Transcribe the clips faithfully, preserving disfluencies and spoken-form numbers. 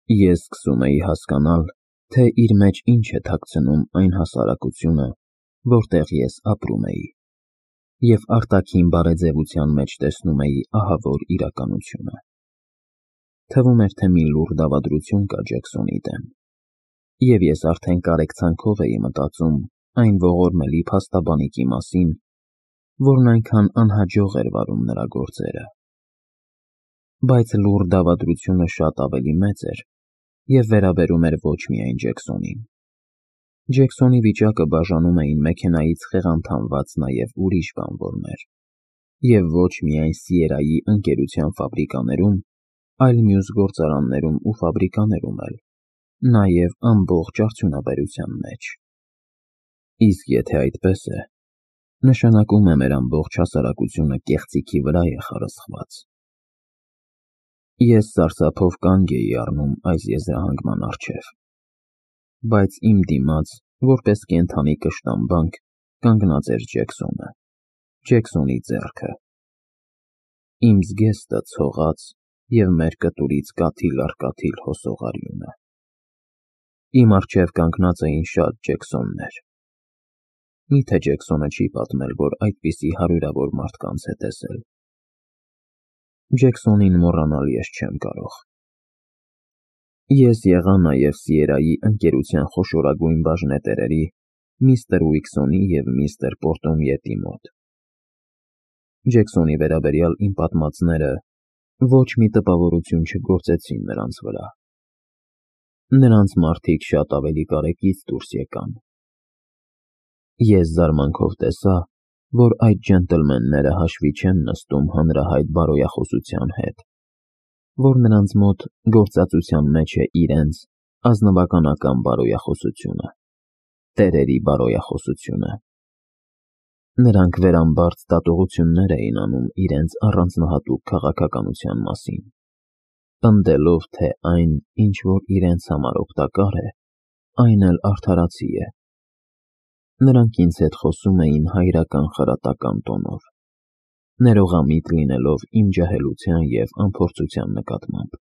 Ես սկսում էի հասկանալ, թե իր մեջ ինչ է թաքցնում այն հասարակությունը, որտեղ ես ապրում էի, և արտաքին բարեձևության մեջ տեսնում էի ահավոր իրականությունը։ Թվում էր, թե մի լուռ դավադրություն կա Ջեքսոնի դեմ, և ես արդեն կարեկցանքով էի մտածում այն ողորմելի փաստաբանիկի մասին, որն այնքան անհաջող էր վարում նրա գործերը։ Բայց լուռ դավադրությունը շատ ավելի մեծ էր և վերաբերում էր ոչ միայն Ջեքսոնին։ Ջեքսոնի վիճակը բաժանում էին մեքենայից խեղանդանված նաև ուրիշ բանվորներ, և ոչ միայն Սիերրայի ընկերության ֆաբրիկաներում, այլ մյուս գործարաններում ու ֆաբրիկաներում էլ, նաև ամբողջ արդյունաբերության մեջ։ Իսկ եթե այդպես է, նշանակում է մեր ամբողջ հասարակությունը կեղծիքի վրա է խարսխված։ Ես սարսափով կանգ էի առնում այս եզրահանգման առջև, բայց իմ դիմաց, որպես կենդանի կշտամբանք, կանգնած էր Ջեքսոնը, Ջեքսոնի ձեռքը։ Իմ զգեստը ցողաց և մեր կտուրից կաթիլ առ կաթիլ հոսող արյունը։ Իմ առջև կանգնած էին շատ Ջեքսոններ։ Մի՞թե Ջեքսոնը չի պատմել, որ այդպիսի հարյուրավոր մարդկանց է տեսել։ Ջեքսոնին մոռանալ ես չեմ կարող։ Ես եղա նաև Սիերրայի ընկերության խոշորագույն բաժնետերերի միստր Ուիքսոնի և միստր Պորտոմյետի մոտ։ Ջեքսոնի վերաբերյալ իմ պատմածները ոչ մի տպավորություն չգործեցին նրանց վրա։ Նրանց մարդիկ շատ ավելի կարեկից դուրս եկան։ Ես զարմանքով տեսա, որ այդ ջենտլմենները հաշվի չեն նստում հանրահայտ բարոյախոսության հետ, որ նրանց մոտ գործածության մեջ է իրենց ազնվականական բարոյախոսությունը, տերերի բարոյախոսությունը։ Նրանք վերամբարձ դատողություններ էին անում իրենց առանձնահատուկ քաղաքականության մասին, պնդելով, թե այն, ինչ որ իրենց համար օգտակար է, այն էլ արդարացի է։ Նրանք ինձ հետ խոսում էին հայրական խրատական տոնով, ներողամիտ լինելով իմ ջահելության և անփորձության նկատմամբ։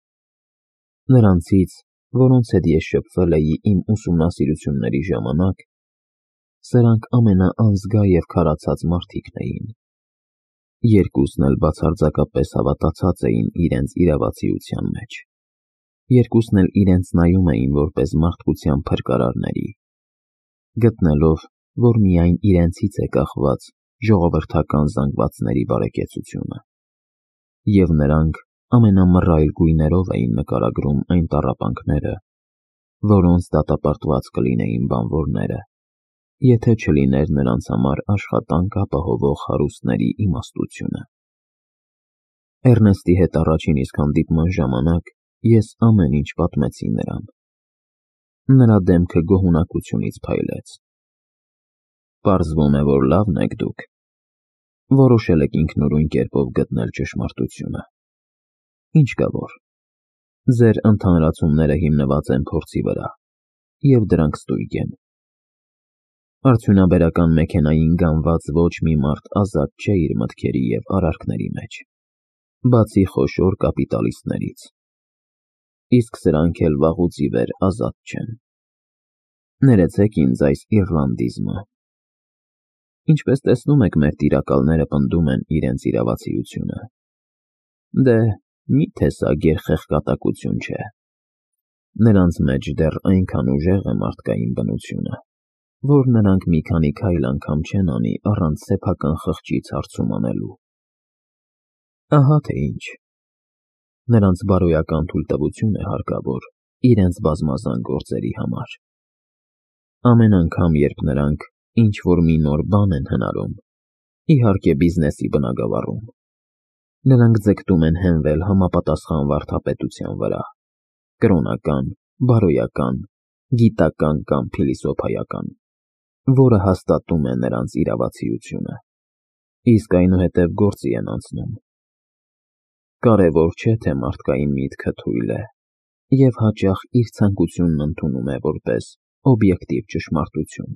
Նրանցից, որոնց հետ ես շփվել էի իմ ուսումնասիրությունների ժամանակ, սրանք ամենաանզգա և քարացած մարդիկն էին։ Երկուսն էլ բացարձակապես հավատացած էին իրենց իրավացիության մեջ։ Երկուսն էլ իրենց նայում էին որպես մարդկության փրկարարների, գտնելով, որ միայն իրենցից է կախված ժողովրդական զանգվածների բարեկեցությունը։ Եվ նրանք ամենամռայլ գույներով էին նկարագրում այն տառապանքները, որոնց դատապարտված կլինեին բանվորները, եթե չլիներ նրանց համար աշխատանք ապահովող հարուստների իմաստությունը։ Էռնեստի հետ առաջին իսկ հանդիպման ժամանակ ես ամեն ինչ պատմեցի նրան։ Նրա դեմքը գոհունակությունից փայլեց։ Պարզվում է, որ լավն եք դուք։ Որոշել եք ինքնուրույն կերպով գտնել ճշմարտությունը։ Ինչ կա որ։ Ձեր ընդհանրացումները հիմնված են փորձի վրա, և դրանք ստույգ են։ Արդյունաբերական մեքենային գանված ոչ մի մարդ ազատ չէ իր մտքերի և արարքների մեջ, բացի խոշոր կապիտալիստներից, իսկ սրանք էլ վաղուց ի վեր ազատ չեն։ Ներեցեք ինձ այս իռլանդիզմը։ Ինչպես տեսնում եք, մեր տիրակալները պնդում են իրենց իրավացիությունը։ Դե, մի՞թե սա գերխեղկատակություն չէ։ Նրանց մեջ դեռ այնքան ուժեղ է մարդկային բնությունը, որ նրանք մի քանի քայլ անգամ չեն անի առանց սեփական խղճից հարցում անելու։ Ահա թե ինչ։ Նրանց բարոյական թույլտվություն է հարկավոր իրենց բազմազան գործերի համար։ Ամեն անգամ, երբ նրանք ինչ-որ մի նոր բան են հնարում, իհարկե բիզնեսի բնագավառում, նրանք ձգտում են հենվել համապատասխան վարդապետության վրա՝ կրոնական, բարոյական, գիտական կամ փիլիսոփայական, որը հաստատում է նրանց իրավացիությունը, իսկ այնուհետև գործի են անցնում։ Կարևոր չէ, թե մարդկային միտքը թույլ է և հաճախ իր ցանկությունն ընդունում է որպես օբյեկտիվ ճշմարտություն։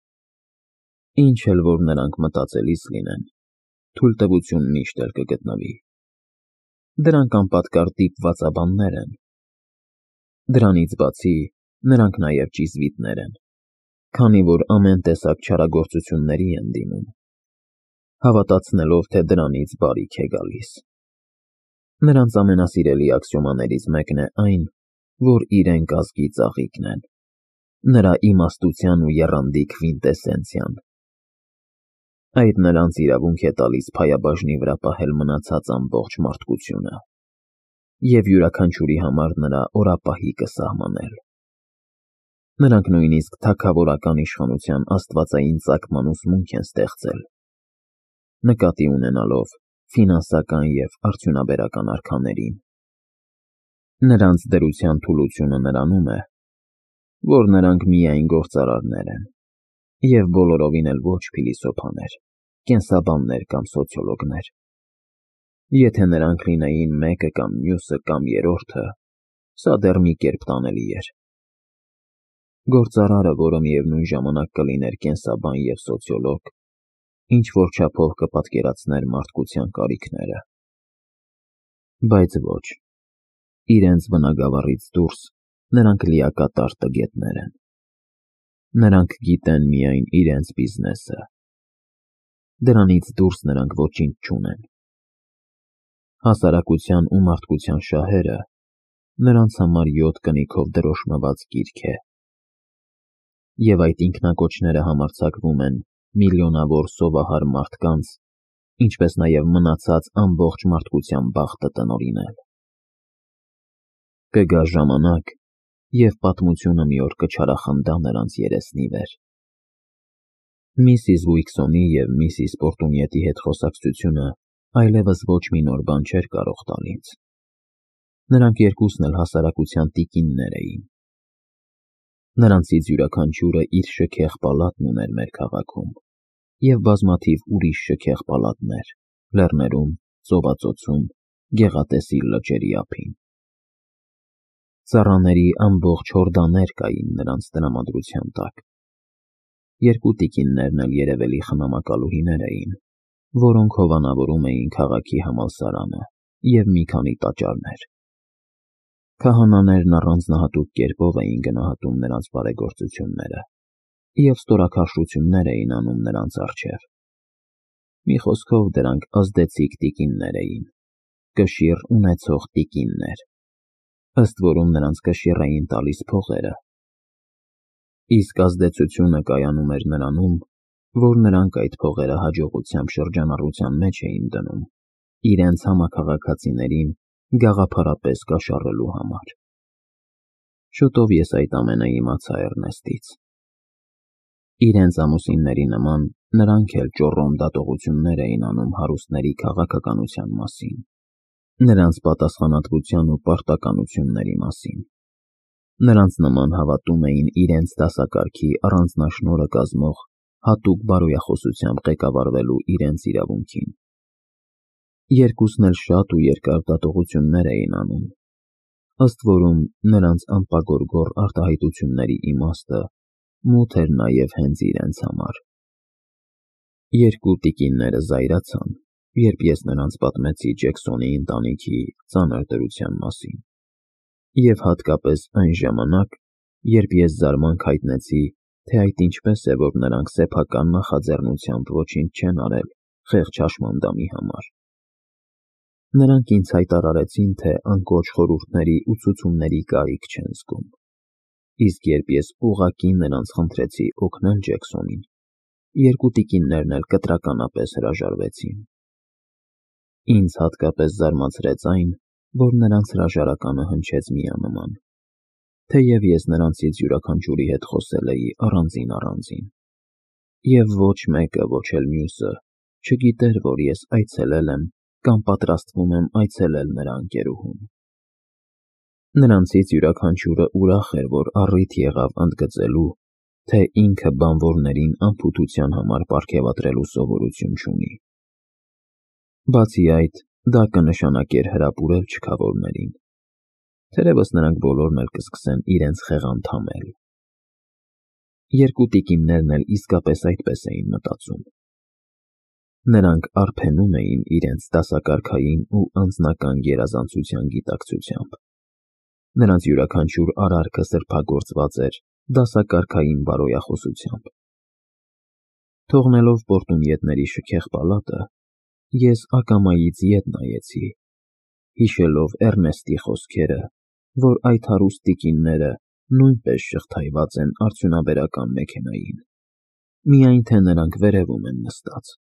Ինչ էլ որ նրանք մտածելիս լինեն, թույլտվություն միշտ էլ կգտնվի։ Դրանք անպատկառ դիպվածաբաններ են, Դրանից բացի, նրանք նաև ճիզվիտներ են, քանի որ ամեն տեսակ չարագործությունների են դիմում, հավատացնելով, թե դրանից բարիք է գալիս։ Նրանց ամենասիրելի աքսիոմաներից մեկն է այն, որ իրենք ազգի ծաղիկն են, նրա իմաստության ու եռանդի քվինտեսենցիան։ Այդ նրանց իրավունք է տալիս փայաբաժնի վրա պահել մնացած ամբողջ մարդկությունը և յուրաքանչյուրի համար նրա օրապահիկը սահմանել։ Նրանք նույնիսկ թագավորական իշխանության աստվածային ծագման ուսմունք են ստեղծել, նկատի ունենալով ֆինանսական և արդյունաբերական արքաներին։ Նրանց դրության թուլությունը նրանում է, որ նրանք միայն գործարարներ են և բոլորովին էլ ոչ փիլիսոփաներ, կենսաբաններ կամ սոցիոլոգներ։ Եթե նրանք լինեին մեկը կամ մյուսը կամ երրորդը, սա դեռ մի կերպ տանելի էր։ Գործարարը, որը միևնույն ժամանակ կլիներ կենսաբան և սոցիոլոգ, ինչ-որ չափով կպատկերացներ մարդկության կարիքները։ Բայց ոչ, իրենց բնագավառից դուրս նրանք լիակատար տգետներ են։ Նրանք գիտեն միայն իրենց բիզնեսը։ Դրանից դուրս նրանք ոչինչ չունեն։ Հասարակության ու մարդկության շահերը նրանց համար յոթ կնիքով դրոշմված գիրք է, և այդ ինքնակոչները համարձակվում են միլիոնավոր սովահար մարդկանց, ինչպես նաև մնացած ամբողջ մարդկության բախտը տնօրինել։ Կգա ժամանակ, և պատմությունը մի օր կչարախնդա նրանց երեսնի վեր։ Միսիս Ուիքսոնի և միսիս Պորտունյետի հետ խոսակցությունը այլևս ոչ մի նոր բան չէր կարող տալ ինձ։ Նրանք երկուսն էլ հասարակության տիկիններ էին։ Նրանցից յուրաքանչյուրը իր շքեղ պալատն ուներ մեր քաղաքում և բազմաթիվ ուրիշ շքեղ պալատներ լեռներում, ծովածոցում, գեղատեսիլ լճերի ափին։ Ծառաների ամբողջ հորդաներ կային նրանց տրամադրության տակ։ Երկու տիկիններն էլ երևելի խնամակալուհիներ էին, որոնք հովանավորում էին քաղաքի համալսարանը և մի քանի տաճարներ։ Քահանաներն առանձնահատուկ կերպով էին գնահատում նրանց բարեգործությունները և ստորաքաշրություններ էին անում նրանց առջև։ Մի խոսքով, դրանք ազդեցիկ տիկիններ էին, կշիռ ունեցող տիկիններ, ըստ որում նրանց կշիռ էին տալիս փողերը։ Իսկ ազդեցությունը կայանում էր նրանում, որ նրանք այդ փողերը հաջողությամբ շրջանառության մեջ էին դնում իրենց համաքաղաքացիներին գաղափարապես կաշառելու համար։ Շուտով ես այդ ամենը իմացա Էռնեստից։ Իրենց ամուսինների նման նրանք էլ ճոռոմ դատողություններ էին անում հարուստների քաղաքականության մասին, նրանց պատասխանատվության ու պարտականությունների մասին։ Նրանց նման հավատում էին իրենց դասակարգի առանձնաշնորհը կազմող հատուկ բարոյախոսությամբ ղեկավարվելու իրենց իրավունքին։ Երկուսն էլ շատ ու երկար դատողություններ էին անում, ըստ որում նրանց անպագորգոր արտահայտությունների իմաստը մութ էր նաև հենց իրենց համար։ Երկու տիկինները զայրացան, երբ ես նրանց պատմեցի Ջեքսոնի ընտանիքի ծանր դրության մասին, և հատկապես այն ժամանակ, երբ ես զարմանք հայտնեցի, թե այդ ինչպես է, որ նրանք սեփական նախաձեռնությամբ ոչինչ չեն արել խեղճ հաշմանդամի համար։ Նրանք ինձ հայտարարեցին, թե անկոչ խորհուրդների ու ցուցումների կարիք չեն զգում, իսկ երբ ես ուղղակի նրանց խնդրեցի օգնել Ջեքսոնին, երկու տիկիններն էլ կտրականապես հրաժարվեցին։ Ինձ հատկապես զարմացրեց այն, որ նրանց հրաժարականը հնչեց միանման, թեև ես նրանցից յուրաքանչյուրի հետ խոսել էի առանձին-առանձին, և ոչ մեկը, ոչ էլ մյուսը չգիտեր, որ ես այցելել եմ կամ պատրաստվում եմ այցելել նրա ընկերուհուն։ Նրանցից յուրաքանչյուրը ուրախ էր, որ առիթ եղավ ընդգծելու, թե ինքը բանվորներին անփութության համար պարգևատրելու սովորություն չունի։ Բացի այդ, դա կնշանակեր հրապուրել չքավորներին, թերևս նրանք բոլորն էլ կսկսեն իրենց խեղան թամել։ Երկու տիկիններն էլ իսկապես այդպես էին մտածում։ Նրանք արբենում էին իրենց դասակարգային ու անձնական գերազանցության գիտակցությամբ Նրանց յուրաքանչյուր արարքը սրբագործված էր դասակարգային բարոյախոսությամբ։ Թողնելով Պորտունյետների շքեղ պալատը, ես ակամայից ետ նայեցի, հիշելով Էռնեստի խոսքերը, որ այդ հարուստ տիկինները նույնպես շղթայված են արդյունաբերական մեքենային, միայն թե նրանք վերևում են նստած։